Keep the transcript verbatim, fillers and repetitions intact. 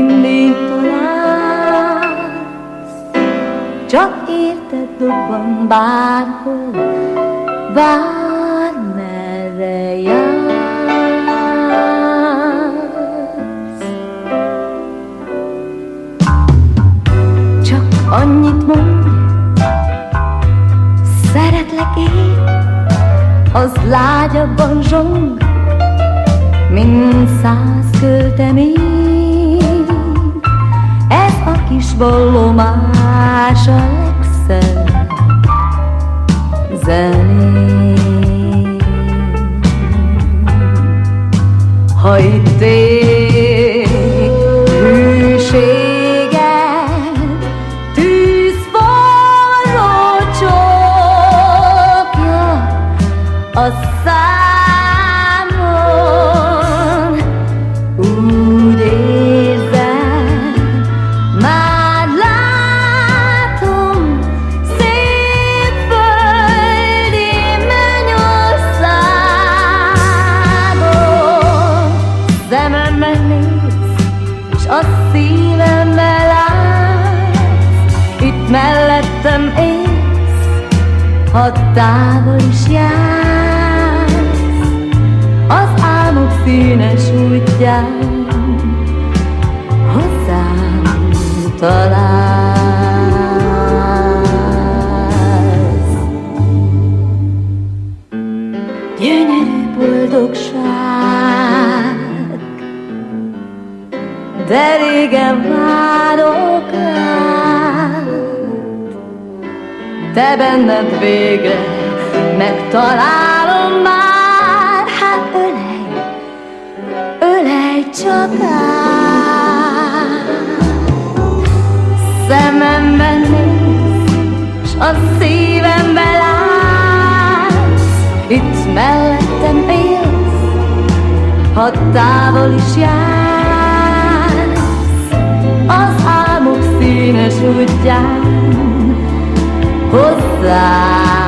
mindig találsz, csak érted dobban bárhol, bármerre jársz. Csak annyit mondj, szeretlek én, az lágyabban zsong, mint száz költemény. Ez a kis vallomás a legszebb zeném. Ha itt ég hűséget, tűz forró csókja a számon, úgy érzem, már látom szép földi mennyországon. Szememmel néz, s a szívemmel látsz, itt mellettem élsz, ha távol is jársz, az álmok színes útján hozzám találsz. Gyönyörű boldogság, de régen várok rád, te benned végre megtalálom már. Hát ölej, ölej csak át. Szememben néz, s a szívembe látsz, itt mellettem élsz, ha távol is jársz, az álmok színes útján hozzá